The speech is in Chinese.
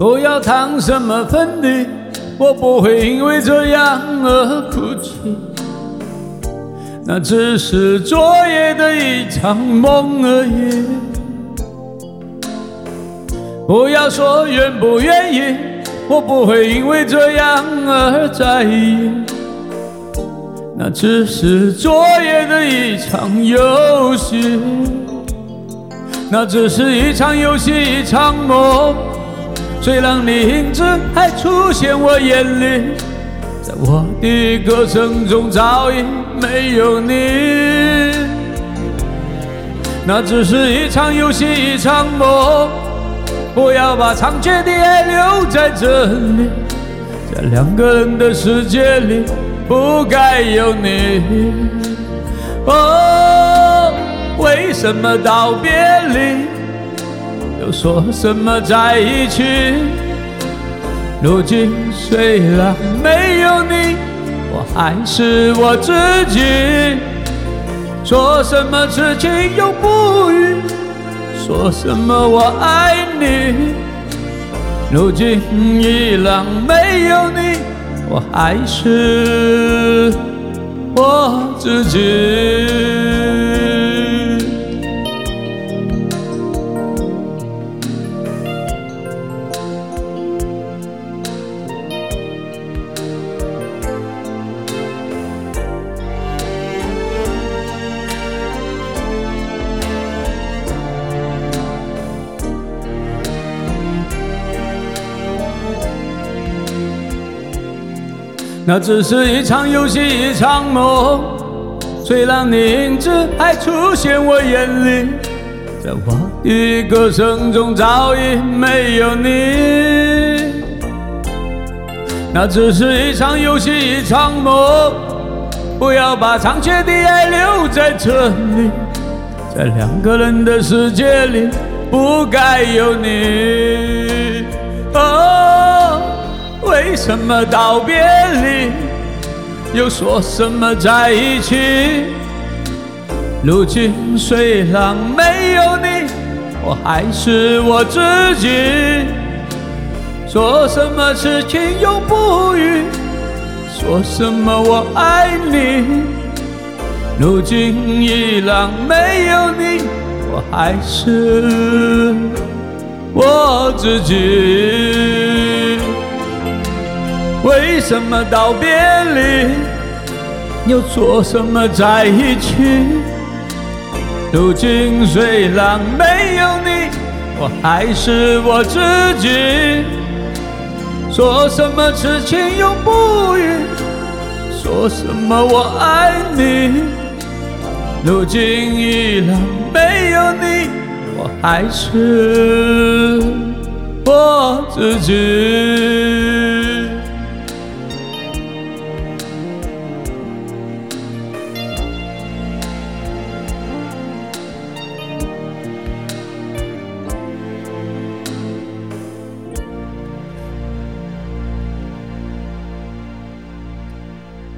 不要淌什么粉底，我不会因为这样而哭泣。那只是昨夜的一场梦而已。不要说愿不愿意，我不会因为这样而在意。那只是昨夜的一场游戏，那只是一场游戏，一场梦。最让你影子还出现我眼里，在我的歌声中早已没有你。那只是一场游戏，一场梦。不要把长久的爱留在这里，在两个人的世界里不该有你。哦，为什么道别离又说什么在一起？如今虽然没有你，我还是我自己。说什么痴情永不渝，说什么我爱你。如今依然没有你，我还是我自己。那只是一场游戏，一场梦。虽然你影子还出现我眼里，在我的歌声中早已没有你。那只是一场游戏，一场梦。不要把长久的爱留在这里，在两个人的世界里不该有你。哦，为什么道别离又说什么在一起？如今虽然没有你，我还是我自己。说什么痴情永不渝，说什么我爱你。如今依然没有你，我还是我自己。为什么道别离又说什么在一起？如今虽然没有你，我还是我自己。说什么痴情永不渝，说什么我爱你。如今依然没有你，我还是我自己。